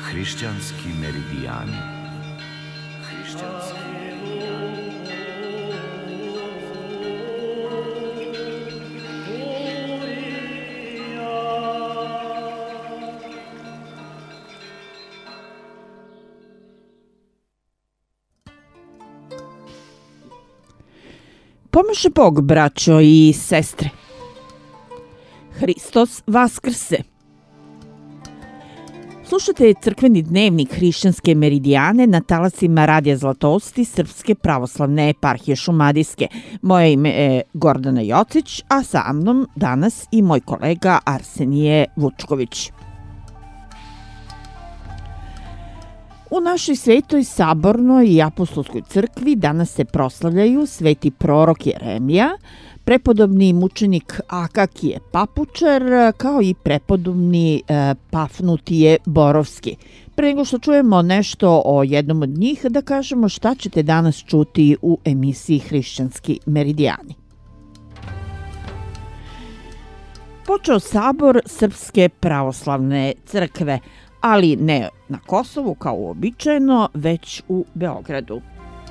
Hrišćanski meridijani. Hrišćanski. Pomaže Bog, braćo i sestre. Hristos vaskrse. Slušate crkveni dnevnik Hrišćanske meridijane na talasima Radija Zlatosti Srpske pravoslavne eparhije Šumadijske. Moje ime je Gordana Jocić, a sa mnom danas i moj kolega Arsenije Vučković. U našoj svetoj sabornoj i apostolskoj crkvi danas se proslavljaju sveti prorok Jeremija, prepodobni mučenik Akakije Papučar, kao i prepodobni Pafnutije Borovski. Pre nego što čujemo nešto o jednom od njih, da kažemo šta ćete danas čuti u emisiji Hrišćanski meridijani. Počeo sabor Srpske pravoslavne crkve, ali ne na Kosovu kao uobičajeno, već u Beogradu.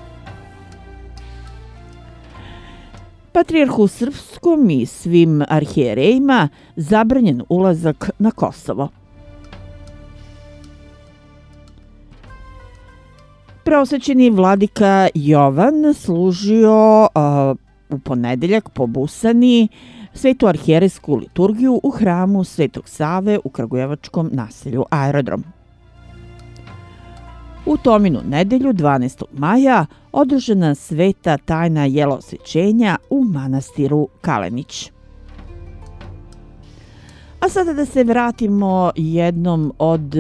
Patrijarhu Srpskom i svim arhijerejima zabranjen ulazak na Kosovo. Preosvećeni vladika Jovan služio u ponedeljak po Busani svetu arhijerejsku liturgiju u hramu Svetog Save u kragujevačkom naselju Aerodrom. U Tominu nedelju 12. maja održana sveta tajna jelosvećenja u manastiru Kalenić. A sada da se vratimo jednom od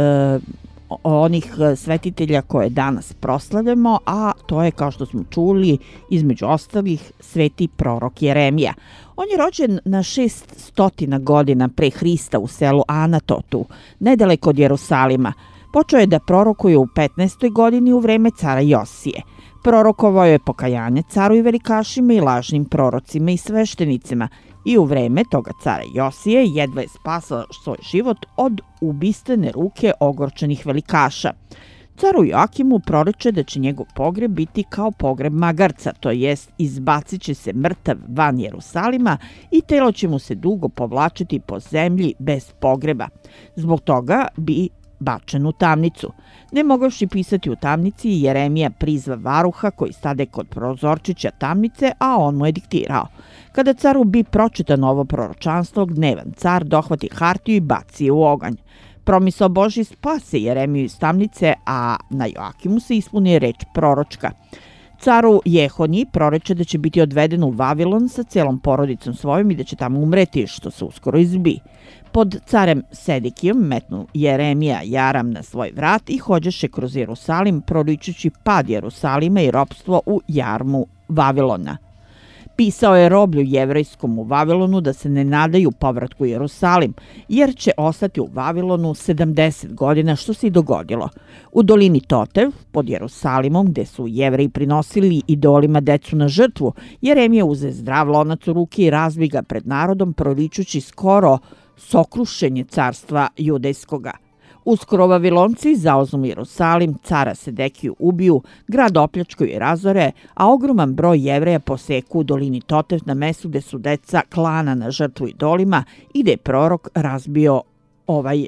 onih svetitelja koje danas proslavljamo, a to je, kao što smo čuli, između ostalih, sveti prorok Jeremija. On je rođen na 600 godina pre Hrista u selu Anatotu, nedaleko od Jerusalima. Počeo je da prorokuje u 15. godini u vreme cara Josije. Prorokovao je pokajanje caru i velikašima i lažnim prorocima i sveštenicima i u vreme toga cara Josije jedva je spasao svoj život od ubistvene ruke ogorčenih velikaša. Caru Joakimu proriče da će njegov pogreb biti kao pogreb magarca, to jest izbacit će se mrtav van Jerusalima i telo će mu se dugo povlačiti po zemlji bez pogreba. Zbog toga bi bačen u tamnicu. Ne mogavši pisati u tamnici, Jeremija prizva varuha koji stade kod prozorčića tamnice, a on mu je diktirao. Kada caru bi pročitano ovo proročanstvo, gnevan car dohvati hartiju i baci je u oganj. Promisao Božji spase Jeremiju iz tamnice, a na Joakimu se ispuni reč proročka. Caru Jehonji proreče da će biti odveden u Vavilon sa celom porodicom svojom i da će tamo umreti, što se uskoro izbi. Pod carem Sedekijom metnu Jeremija jaram na svoj vrat i hođeše kroz Jerusalim, proričući pad Jerusalima i ropstvo u jarmu Vavilona. Pisao je roblju jevrejskom u Vavilonu da se ne nadaju povratku u Jerusalim, jer će ostati u Vavilonu 70 godina, što se i dogodilo. U dolini Totev, pod Jerusalimom, gde su Jevreji prinosili idolima decu na žrtvu, Jeremija uze zdrav lonac u ruke i razbi ga pred narodom, proričući skoro sokrušenje carstva judejskoga. Uskoro Vavilonci zauzmu Jerusalim, cara Sedekiju ubiju, grad opljačkaju i razore, a ogroman broj Jevreja poseku u dolini Totev na mestu gde su deca klana na žrtvu idolima i gde je prorok razbio ovaj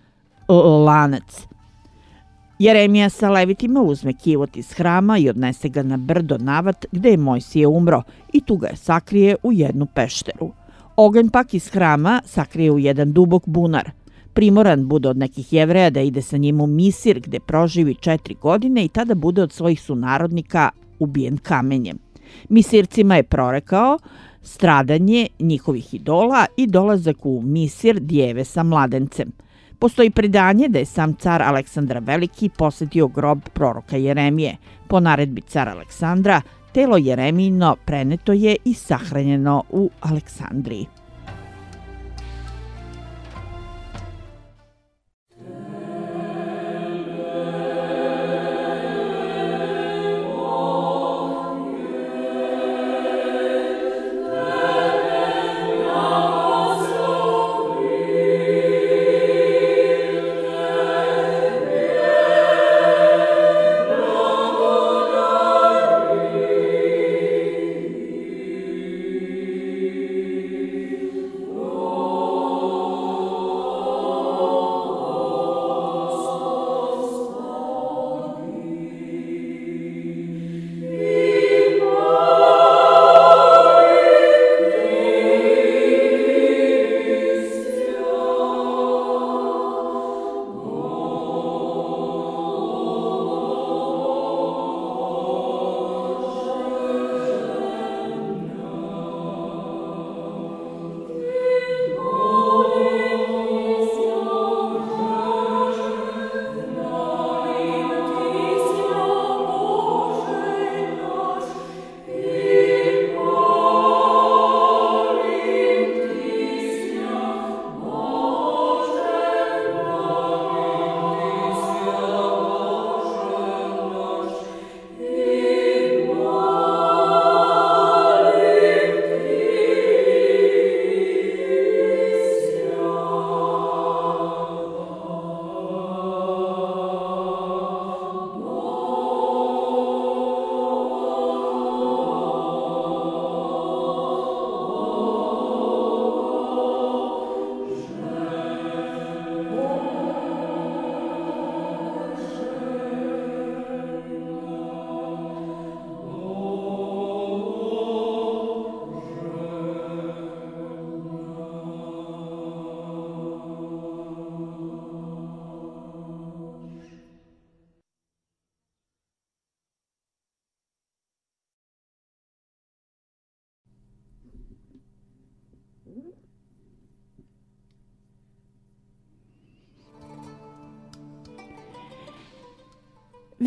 lanac. Jeremija sa levitima uzme kivot iz hrama i odnese ga na brdo Navat gde je Mojsije umro i tu ga je sakrije u jednu pešteru. Oganj pak iz hrama sakrije u jedan dubok bunar. Primoran bude od nekih Jevreja da ide sa njim u Misir gde proživi 4 godine i tada bude od svojih sunarodnika ubijen kamenjem. Misircima je prorekao stradanje njihovih idola i dolazak u Misir djeve sa mladencem. Postoji predanje da je sam car Aleksandar Veliki posetio grob proroka Jeremije. Po naredbi cara Aleksandra, telo Jeremijino preneto je i sahranjeno u Aleksandriji.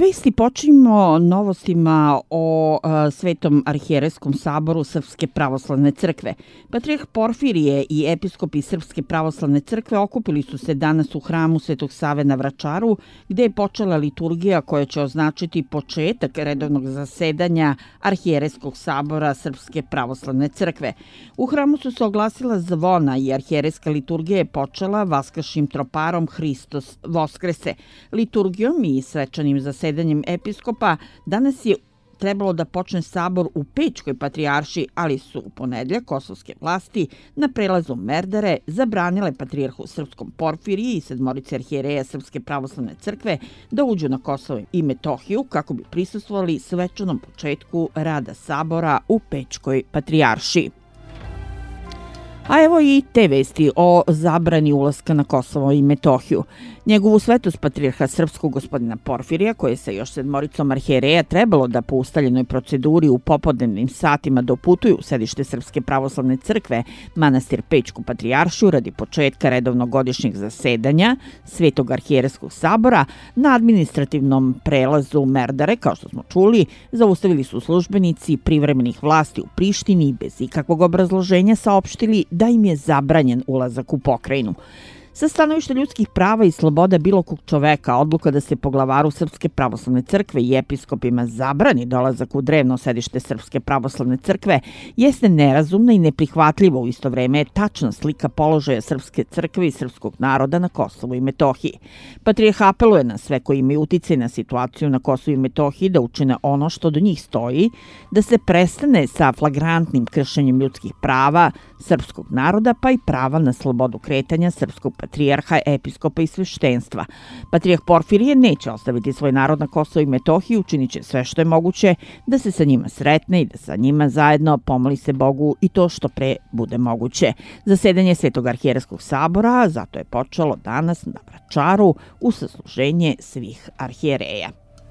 Vesti počinjemo novostima o Svetom arhijerejskom saboru Srpske pravoslavne crkve. Patrijarh Porfirije i episkopi Srpske pravoslavne crkve okupili su se danas u hramu Svetog Save na Vračaru, gde je počela liturgija koja će označiti početak redovnog zasedanja arhijerejskog sabora Srpske pravoslavne crkve. U hramu su se oglasila zvona i arhijerejska liturgija je počela vaskršnjim troparom Hristos Voskrese. Liturgijom i svečanim zasedanjem episkopa danas je trebalo da počne sabor u Pećkoj patrijaršiji, ali su u ponedjeljak kosovske vlasti na prelazu Merdare zabranile patrijarhu srpskom Porfiriji i sedmorici arhijereja Srpske pravoslavne crkve da uđu na Kosovo i Metohiju kako bi prisustvovali svečanom početku rada sabora u Pećkoj patrijaršiji. A evo i te vesti o zabrani ulaska na Kosovo i Metohiju. Njegovu svetost patrijarha srpskog gospodina Porfirija, koji je sa još sedmoricom arhijereja trebalo da po ustaljenoj proceduri u popodnevnim satima doputuju u sedište Srpske pravoslavne crkve, manastir Pećku patrijaršiju radi početka redovnog godišnjeg zasedanja Svetog arhijerejskog sabora, na administrativnom prelazu Merdare, kao što smo čuli, zaustavili su službenici privremenih vlasti u Prištini i bez ikakvog obrazloženja saopštili da im je zabranjen ulazak u pokrajinu. Sa stanovišta ljudskih prava i sloboda bilo kog čoveka, odluka da se poglavaru Srpske pravoslavne crkve i episkopima zabrani dolazak u drevno sedište Srpske pravoslavne crkve jeste nerazumna i neprihvatljiva, u isto vreme je tačna slika položaja Srpske crkve i srpskog naroda na Kosovu i Metohiji. Patrijarh apeluje na sve koji imaju uticaj na situaciju na Kosovu i Metohiji da učine ono što do njih stoji, da se prestane sa flagrantnim kršenjem ljudskih prava srpskog naroda, pa i prava na slobodu kretanja srpskog patrijarha, episkopa i sveštenstva. Patrijarh Porfirije neće ostaviti svoj narod na Kosovo i Metohiji, učinit će sve što je moguće da se sa njima sretne i da sa njima zajedno pomoli se Bogu i to što pre bude moguće. Zasedanje Svetog arhijerejskog sabora zato je počelo danas na Vračaru u sasluženje svih arhijereja.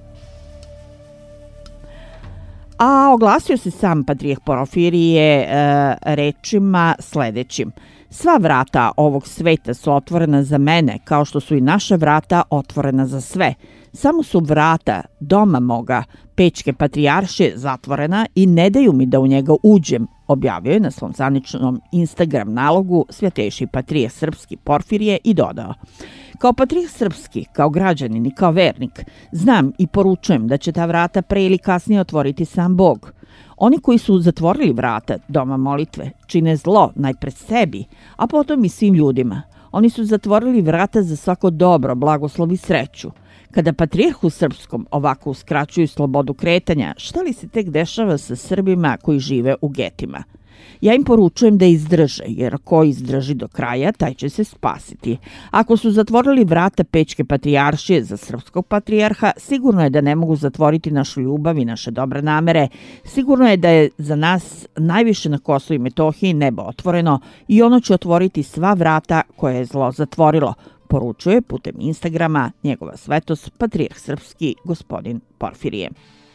A oglasio se sam patrijarh Porfirije rečima sledećim: sva vrata ovog sveta su otvorena za mene, kao što su i naša vrata otvorena za sve. Samo su vrata doma moga, Pećke patrijaršije, zatvorena i ne daju mi da u njega uđem, objavio je na svom zvaničnom Instagram nalogu svjetejši patrijarh srpski Porfirije i dodao: kao patrijarh srpski, kao građanin i kao vernik, znam i poručujem da će ta vrata pre ili kasnije otvoriti sam Bog. Oni koji su zatvorili vrata doma molitve čine zlo najpred sebi, a potom i svim ljudima. Oni su zatvorili vrata za svako dobro, blagoslov i sreću. Kada patrijarhu srpskom ovako uskraćuju slobodu kretanja, šta li se tek dešava sa Srbima koji žive u getima? Ja im poručujem da izdrže, jer ko izdrži do kraja, taj će se spasiti. Ako su zatvorili vrata Pećke patrijaršije za srpskog patrijarha, sigurno je da ne mogu zatvoriti našu ljubav i naše dobre namere. Sigurno je da je za nas najviše na Kosovu i Metohiji nebo otvoreno i ono će otvoriti sva vrata koje je zlo zatvorilo, poručuje putem Instagrama njegova svetost patrijarh srpski gospodin Porfirije.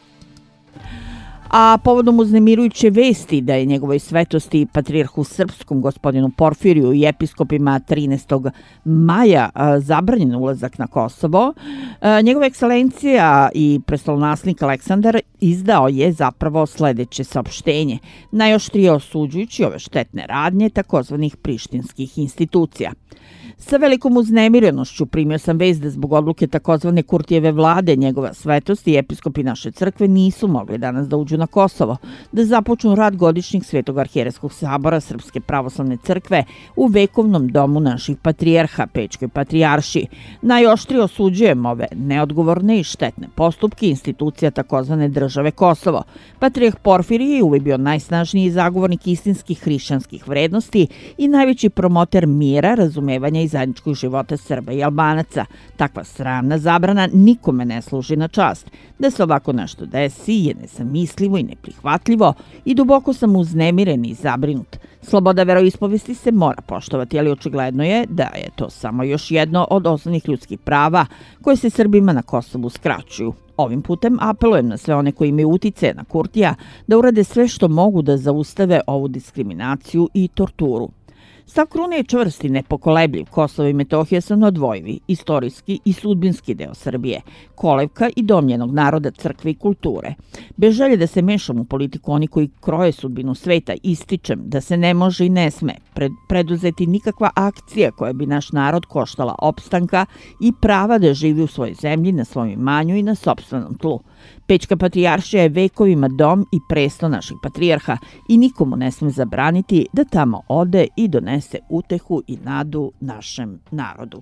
A povodom uznemirujuće vesti da je njegovoj svetosti patrijarhu srpskom gospodinu Porfiriju i episkopima 13. maja zabranjen ulazak na Kosovo, njegova ekscelencija i prestolonaslednik Aleksandar izdao je zapravo sledeće saopštenje, najoštrije osuđujući ove štetne radnje takozvanih prištinskih institucija. Sa velikom uznemirenošću primio sam vest da zbog odluke takozvane Kurtijeve vlade njegova svetost i episkopi naše crkve nisu mogli danas da uđu na Kosovo, da započnu rad godišnjeg Svetog arhijerejskog sabora Srpske pravoslavne crkve u vekovnom domu naših patrijarha, Pećkoj patrijaršiji. Najoštrije osuđujem ove neodgovorne i štetne postupke institucija takozvane države Kosovo. Patrijarh Porfirije je uvijek bio najsnažniji zagovornik istinskih hrišćanskih vrednosti i najveći promoter mira, razumevanja i zajedničkog života Srba i Albanaca. Takva sramna zabrana nikome ne služi na čast. Da se ovako nešto desi je nezamislivo i neprihvatljivo i duboko sam uznemiren i zabrinut. Sloboda veroispovesti se mora poštovati, ali očigledno je da je to samo još jedno od osnovnih ljudskih prava koje se Srbima na Kosovu skraćuju. Ovim putem apelujem na sve one koji imaju uticaje na Kurtija da urade sve što mogu da zaustave ovu diskriminaciju i torturu. Stav Krune je čvrst i nepokolebljiv. Kosovo i Metohija su neodvojivi, istorijski i sudbinski deo Srbije, kolevka i dom njenog naroda, crkve i kulture. Bez želje da se mešam u politiku oni koji kroje sudbinu sveta, ističem da se ne može i ne sme preduzeti nikakva akcija koja bi naš narod koštala opstanka i prava da živi u svojoj zemlji, na svom imanju i na sopstvenom tlu. Pećka patrijaršija je vekovima dom i presto naših patrijarha i nikomu ne sme zabraniti da tamo ode i donese utehu i nadu našem narodu.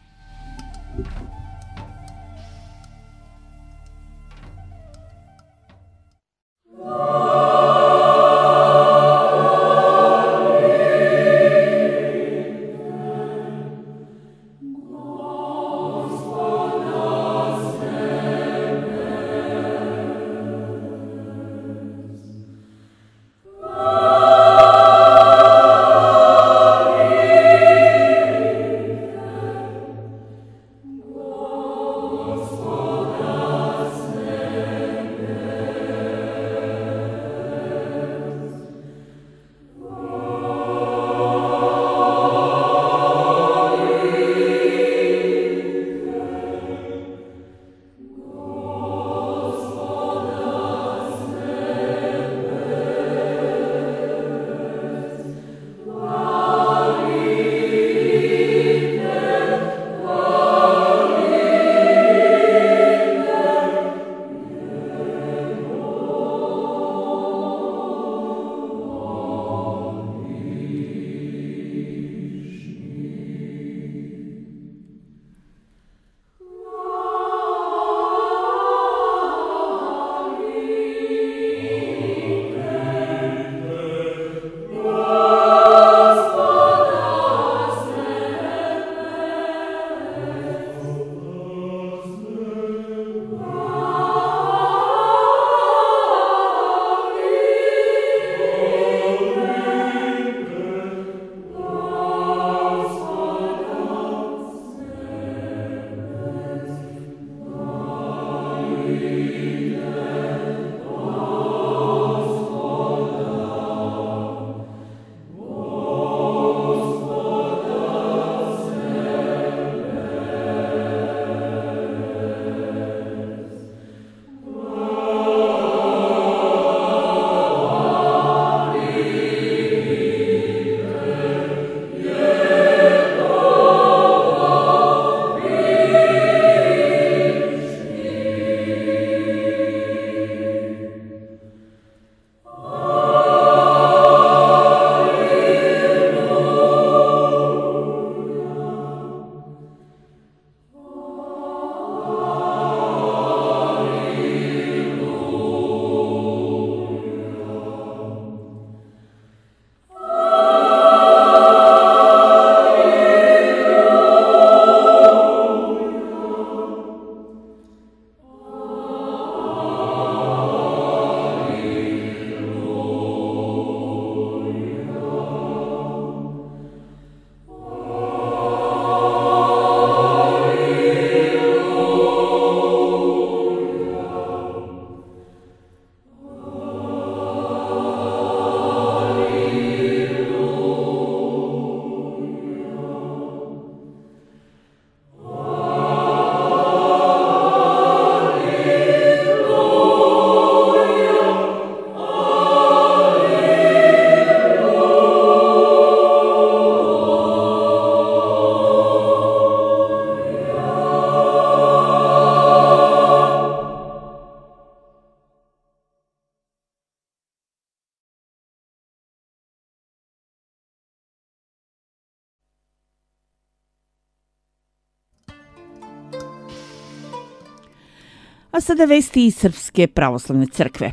A sada vesti iz Srpske pravoslavne crkve.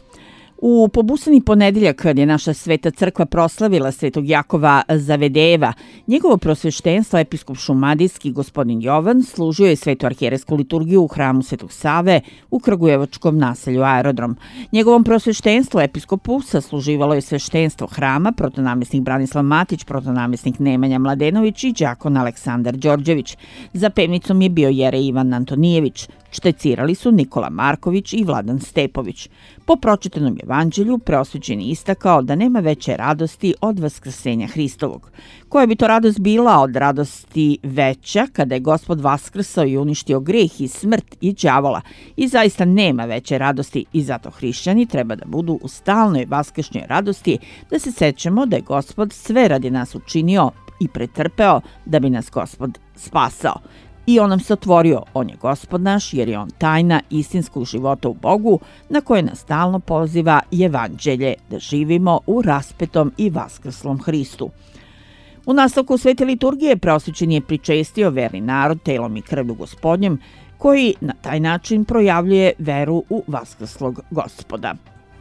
U pobusani ponedeljak, kad je naša sveta crkva proslavila svetog Jakova Zavedejeva, njegovo prosveštenstvo, episkop šumadijski gospodin Jovan, služio je svetu arhijerejsku liturgiju u hramu Svetog Save u kragujevačkom naselju Aerodrom. Njegovom prosveštenstvu, episkopu, sasluživalo je sveštenstvo hrama, protonamjesnik Branislav Matić, protonamjesnik Nemanja Mladenović i đakon Aleksandar Đorđević. Za pevnicom je bio jerej Ivan Antonijević. Štajcirali su Nikola Marković i Vladan Stepović. Po pročitanom evanđelju preosvećeni istakao da nema veće radosti od vaskrsenja Hristovog. Koja bi to radost bila od radosti veća kada je Gospod vaskrsao i uništio greh i smrt i đavola. I zaista nema veće radosti i zato hrišćani treba da budu u stalnoj vaskršnjoj radosti, da se sećamo da je Gospod sve radi nas učinio i pretrpeo da bi nas Gospod spasao. I on nam se otvorio, on je Gospod naš, jer je on tajna istinskog života u Bogu, na koje nas stalno poziva i evanđelje, da živimo u raspetom i vaskrslom Hristu. U nastavku svete liturgije preosvećeni je pričestio verni narod telom i krvlju Gospodnjem, koji na taj način projavljuje veru u vaskrslog Gospoda.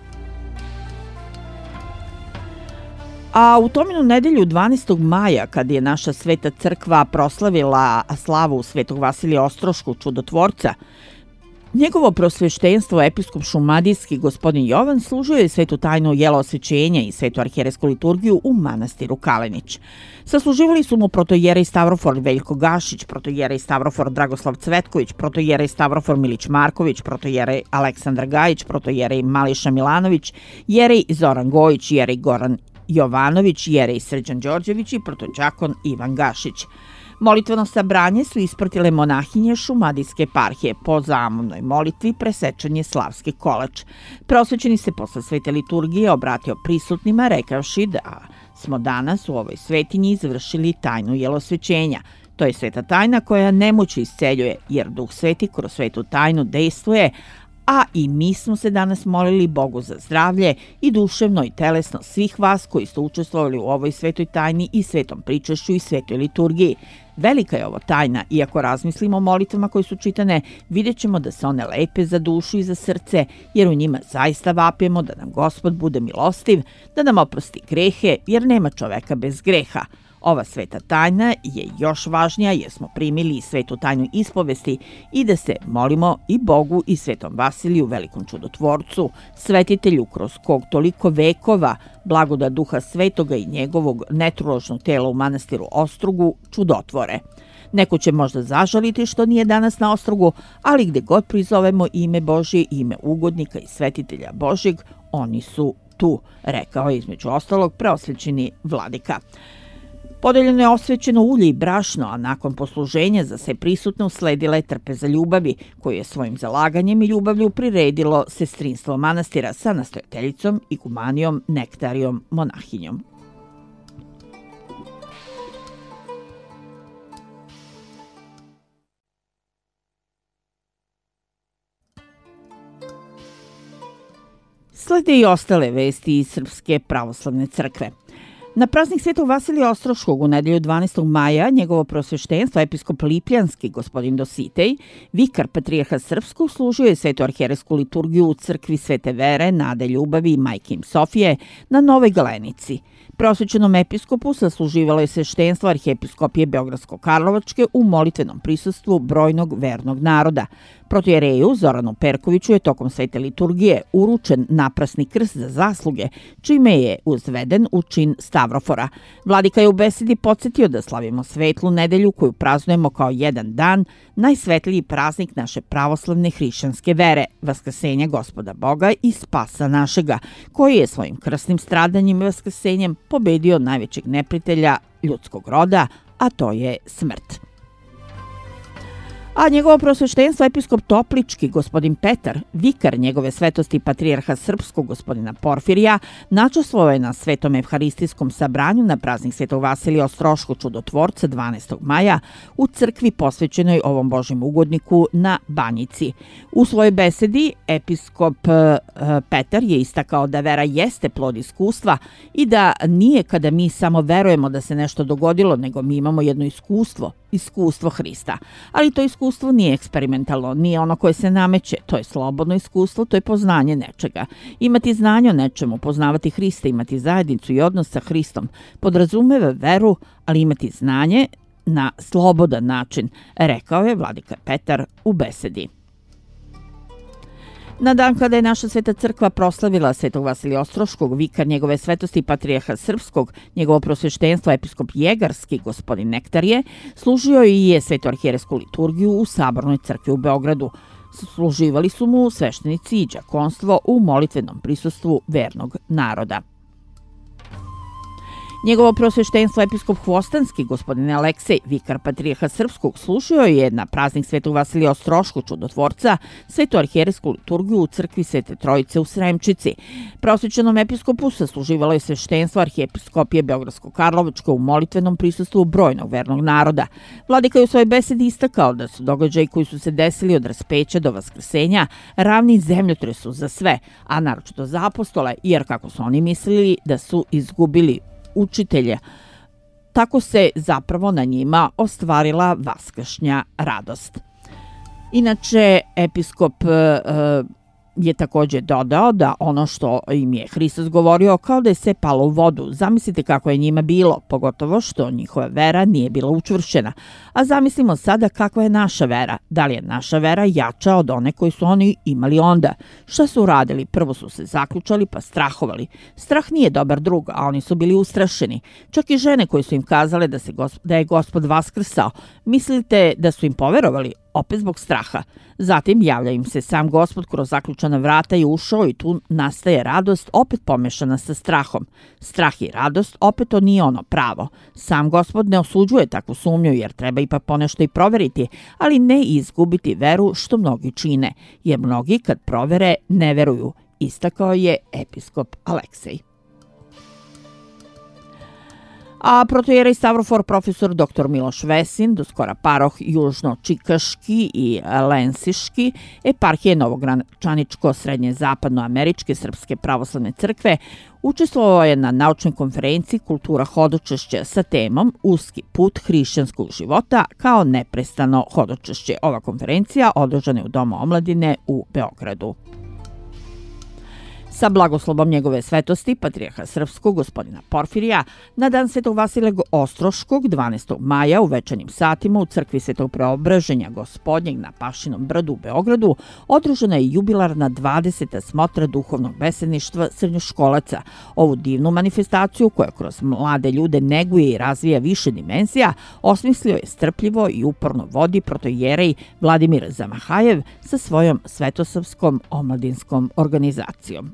A u Tominu nedelju 12. maja, kad je naša sveta crkva proslavila slavu svetog Vasilija Ostroškog čudotvorca, njegovo prosveštenstvo episkop šumadijski gospodin Jovan služio je svetu tajnu jelosvećenja i svetu arhijerejsku liturgiju u manastiru Kalenić. Sasluživali su mu protojerej Stavrofor Veljko Gašić, protojerej Stavrofor Dragoslav Cvetković, protojerej Stavrofor Milić Marković, protojerej Aleksandar Gajić, protojerej Mališa Milanović, jerej Zoran Gojić, jerej Goran Jovanović, jerej Srđan Đorđević i protođakon Ivan Gašić. Molitveno sabranje su ispratile monahinje Šumadijske eparhije. Po zamovnoj molitvi presečen je slavski kolač. Preosvećeni se posle svete liturgije obratio prisutnima rekavši da smo danas u ovoj svetinji izvršili tajnu jelosvećenja. To je sveta tajna koja nemoć isceljuje, jer Duh Sveti kroz svetu tajnu dejstvuje, a i mi smo se danas molili Bogu za zdravlje i duševno i telesno svih vas koji ste učestvovali u ovoj svetoj tajni i svetom pričašću i svetoj liturgiji. Velika je ovo tajna, iako razmislimo o molitvama koje su čitane, vidjet ćemo da se one lepe za dušu i za srce, jer u njima zaista vapijemo da nam Gospod bude milostiv, da nam oprosti grehe, jer nema čoveka bez greha. Ova sveta tajna je još važnija jer smo primili i svetu tajnu ispovesti i da se molimo i Bogu i svetom Vasiliju, velikom čudotvorcu, svetitelju kroz kog toliko vekova blagoda Duha Svetoga i njegovog netruložnog tela u manastiru Ostrugu čudotvore. Neko će možda zažaliti što nije danas na Ostrogu, ali gde god prizovemo ime Božje, ime ugodnika i svetitelja Božjeg, oni su tu, rekao je između ostalog preosvećeni vladika. Podeljeno je osvećeno ulje i brašno, a nakon posluženja za sve prisutne usledila je trpeza ljubavi, koju je svojim zalaganjem i ljubavlju priredilo sestrinstvo manastira sa nastojateljicom i kumanijom Nektarijom monahinjom. Slede i ostale vesti iz Srpske pravoslavne crkve. Na praznik svetog Vasilija Ostroškog u nedelju 12. maja njegovo prosveštenstvo episkop Lipljanski gospodin Dositej, vikar patrijarha srpskog, služio je svetu arhijerejsku liturgiju u crkvi Svete Vere, Nade Ljubavi i Majke im Sofije na Novoj Galenici. Preosvećenom episkopu sasluživalo je sveštenstvo arhijepiskopije Beogradsko-Karlovačke u molitvenom prisustvu brojnog vernog naroda. Protojereju Zoranu Perkoviću je tokom svete liturgije uručen naprasni krst za zasluge, čime je uzveden u čin Stavrofora. Vladika je u besedi podsjetio da slavimo svetlu nedelju koju praznujemo kao jedan dan, najsvetliji praznik naše pravoslavne hrišćanske vere, vaskrsenja Gospoda Boga i spasa našega, koji je svojim krsnim stradanjem i vaskrsenjem pobedio najvećeg neprijatelja ljudskog roda, a to je smrt. A njegovo prosveštenstvo episkop Toplički, gospodin Petar, vikar njegove svetosti patrijarha srpskog gospodina Porfirija, načestvovao je na svetom evharistijskom sabranju na praznik svetog Vasilija Ostroškog čudotvorca 12. maja u crkvi posvećenoj ovom Božjem ugodniku na Banjici. U svojoj besedi episkop Petar je istakao da vera jeste plod iskustva i da nije kada mi samo verujemo da se nešto dogodilo, nego mi imamo jedno iskustvo Hrista. Ali to iskustvo nije eksperimentalno, nije ono koje se nameće, to je slobodno iskustvo, to je poznanje nečega. Imati znanje o nečemu, poznavati Hrista, imati zajednicu i odnos sa Hristom, podrazumeva veru, ali imati znanje na slobodan način, rekao je vladika Petar u besedi. Na dan kada je naša sveta crkva proslavila svetog Vasilija Ostroškog, vikar njegove svetosti patrijarha srpskog, njegovo prosveštenstvo episkop Jegarski, gospodin Nektarije, služio i je svetu arhijerejsku liturgiju u Sabornoj crkvi u Beogradu. Služivali su mu sveštenici i đakonstvo u molitvenom prisustvu vernog naroda. Njegovo preosveštenstvo episkop Hvostanski, gospodin Aleksej, vikar patrijarha srpskog, služio je na praznik Svetog Vasilija Ostroškog čudotvorca svetu arhijerejsku liturgiju u crkvi Svete Trojice u Sremčici. Preosvećenom episkopu sasluživalo je sveštenstvo arhijepiskopije Beogradsko-Karlovačke u molitvenom prisustvu brojnog vernog naroda. Vladika je u svojoj besedi istakao da su događaji koji su se desili od raspeća do vaskrsenja ravni zemljotresu za sve, a naročito za apostole, jer kako su oni mislili da su izgubili učitelje. Tako se zapravo na njima ostvarila vaskršnja radost. Inače, episkop je također dodao da ono što im je Hristos govorio kao da je sve palo u vodu. Zamislite kako je njima bilo, pogotovo što njihova vera nije bila učvršćena. A zamislimo sada kakva je naša vera. Da li je naša vera jača od one koju su oni imali onda? Šta su uradili? Prvo su se zaključali pa strahovali. Strah nije dobar drug, a oni su bili ustrašeni. Čak i žene koje su im kazale da je Gospod vaskrsao. Mislite da su im poverovali? Opet zbog straha. Zatim javlja im se sam Gospod kroz zaključana vrata i ušao i tu nastaje radost opet pomešana sa strahom. Strah i radost opet to nije ono pravo. Sam Gospod ne osuđuje takvu sumnju jer treba ipak ponešto i proveriti, ali ne izgubiti veru što mnogi čine, jer mnogi kad provere ne veruju, istakao je episkop Aleksej. A protoijerej Stavrofor profesor dr. Miloš Vesin, doskora paroh južno-čikaški i lensiški eparhije Novograničko-srednje zapadnoameričke srpske pravoslavne crkve, učestvovao je na naučnoj konferenciji Kultura hodočešća sa temom Uski put hrišćanskog života kao neprestano hodočešće. Ova konferencija održana je u Domu omladine u Beogradu. Sa blagoslovom njegove svetosti, patrijarha srpskog gospodina Porfirija, na dan Svetog Vasilija Ostroškog 12. maja u večernjim satima u crkvi Svetog Preobraženja Gospodnjeg na Pašinom brdu u Beogradu održana je jubilarna 20. smotra duhovnog besedništva srednjoškolaca. Ovu divnu manifestaciju koja kroz mlade ljude neguje i razvija više dimenzija, osmislio je strpljivo i uporno vodi protoijerej Vladimir Zamahajev sa svojom svetosavskom omladinskom organizacijom.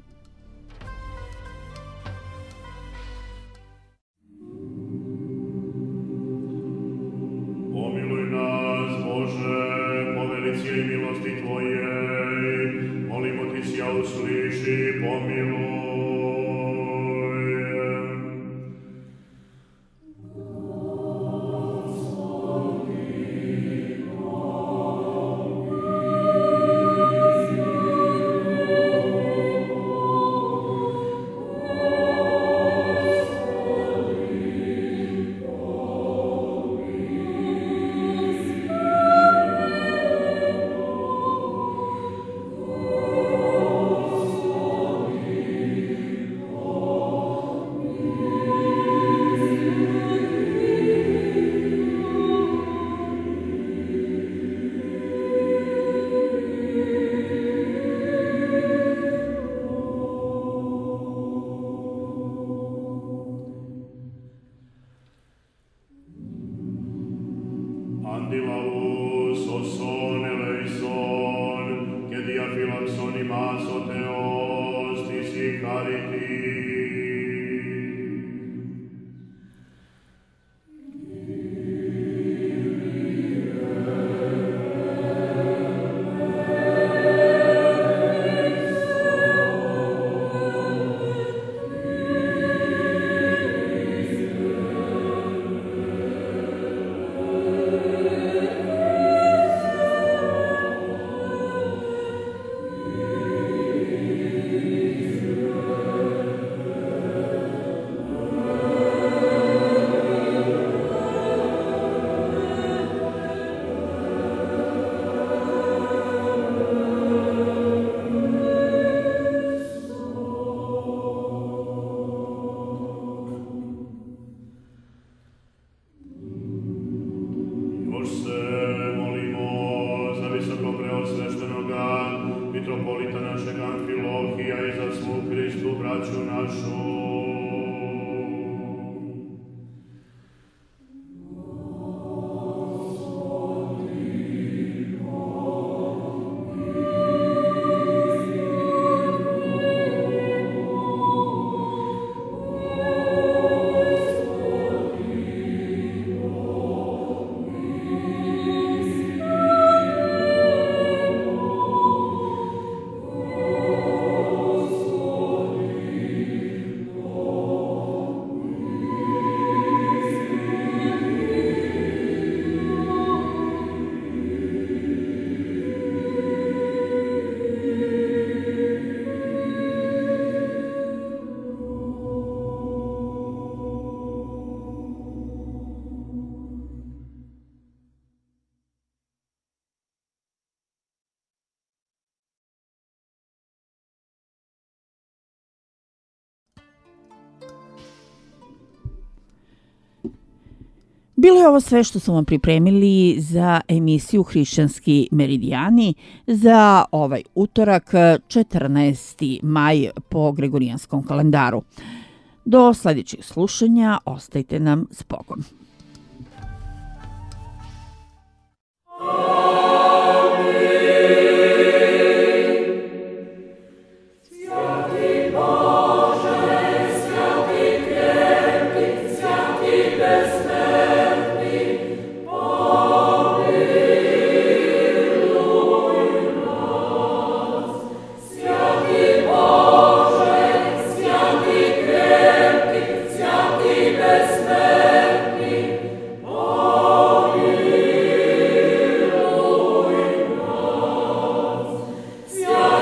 Bilo je ovo sve što smo vam pripremili za emisiju Hrišćanski meridijani za ovaj utorak 14. maj po Gregorijanskom kalendaru. Do sljedećeg slušanja ostajte nam s Bogom.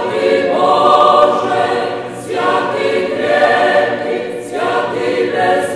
Yes.